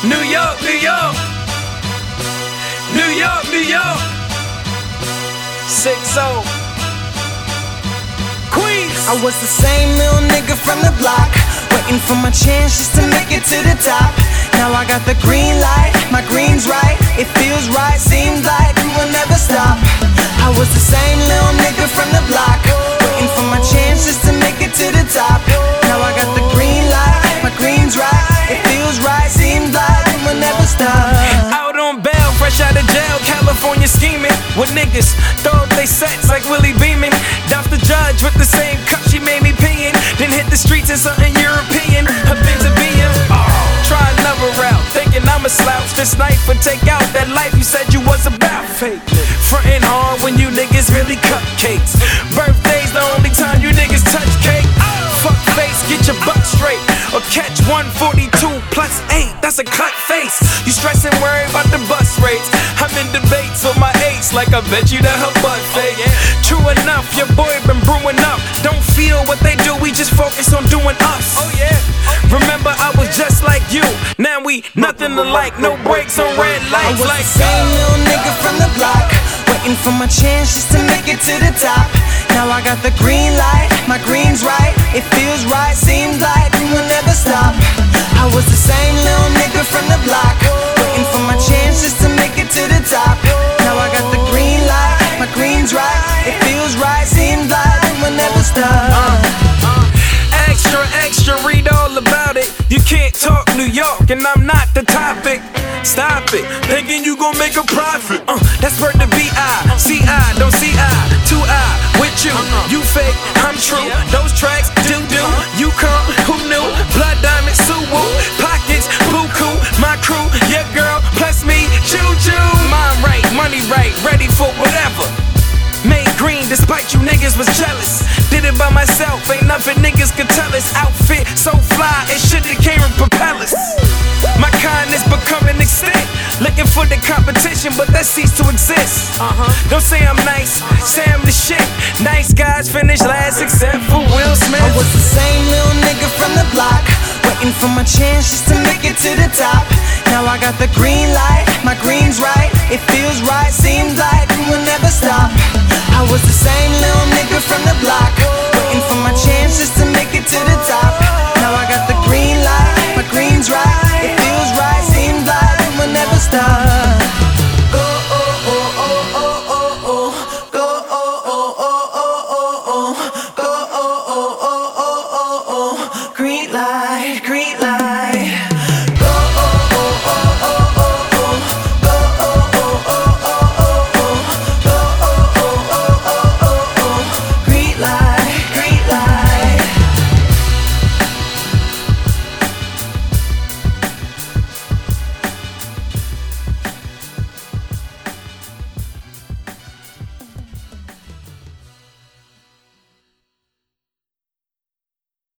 New York, New York. New York, New York. 6-0. Queens. I was the same little nigga from the block, waiting for my chance just to make it to the top. Now I got the green light, my green's right. It feels right, seems like we will never stop. I was the same little nigga from the block, waiting for my chance just to make it to the top. Now I got the green light, my green's right. It feels right, seems like we will never stop. Out on bail, fresh out of jail, California scheming with niggas. Throw up they sets like Willie Beeman. Duff the judge with the same cup she made me peeing. Then hit the streets in something European. Her Benz a BM. Try another route, thinking I'm a slouch. This knife would take out that life you said you was about. Fake. Frontin' hard when you niggas really cupcakes. Birthday's the only time you niggas touch cake. Fuck face, get your butt straight. Or catch 142 plus 8, that's a cut face. You stressing, worried about the bus rates. I'm in debates with my ace, like I bet you that her butt fake. True enough, your boy been brewing up. Don't feel what they do, we just focus on doing us. Oh yeah. Remember I was just like you, now we nothing alike. No brakes on red lights. I was like the same little nigga from the block, waiting for my chance just to make it to the top. Now I got the green light, my green's right. It feels right, seems like we will never stop. I was the same little nigga from the block, waiting for my chance just to make it to the top. Now I got the green light, my green's right. It feels right, seems like we will never stop. Extra, extra, read all about it. You can't talk New York and I'm not the topic. Stop it, thinking you gon' make a profit. That's word to B.I. C.I. don't see I. 2I with you. You fake, I'm true. Those tracks do. You come, who knew? Blood diamond, Suwoo. Pockets, buku. My crew, your girl, plus me. Choo-choo. Mind right, money right, ready for whatever. Made green despite you niggas was jealous. Did it by myself, ain't nothing niggas could tell us. Outfit so fly, it should've came with propellers. My kindness becoming extinct. Looking for the competition, but that ceased to exist. Don't say I'm nice, say I'm the shit. Nice guys finish last except for Will Smith. I was the same little nigga from the block, waiting for my chance just to make it to the top. Now I got the green light, my green's right. It feels right, seems like we will never stop. I was the same little nigga from the block, waiting for my chance just to make it to the top.